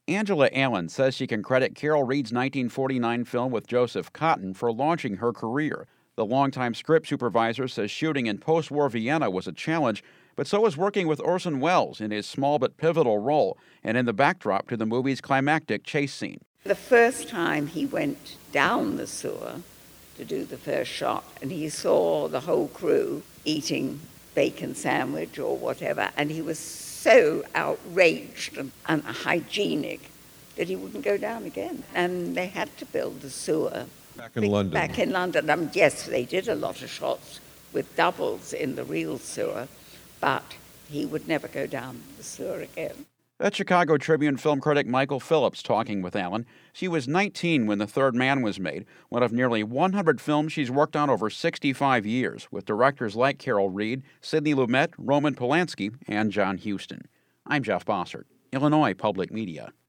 Angela Allen says she can credit Carol Reed's 1949 film with Joseph Cotten for launching her career. The longtime script supervisor says shooting in post-war Vienna was a challenge, but so was working with Orson Welles in his small but pivotal role and in the backdrop to the movie's climactic chase scene. The first time he went down the sewer to do the first shot, and he saw the whole crew eating bacon sandwich or whatever, and he was so outraged and unhygienic that he wouldn't go down again. And they had to build the sewer. Back in London. Back in London. Yes, they did a lot of shots with doubles in the real sewer, but he would never go down the sewer again. That's Chicago Tribune film critic Michael Phillips talking with Allen. She was 19 when The Third Man was made, one of nearly 100 films she's worked on over 65 years, with directors like Carol Reed, Sidney Lumet, Roman Polanski, and John Huston. I'm Jeff Bossert, Illinois Public Media.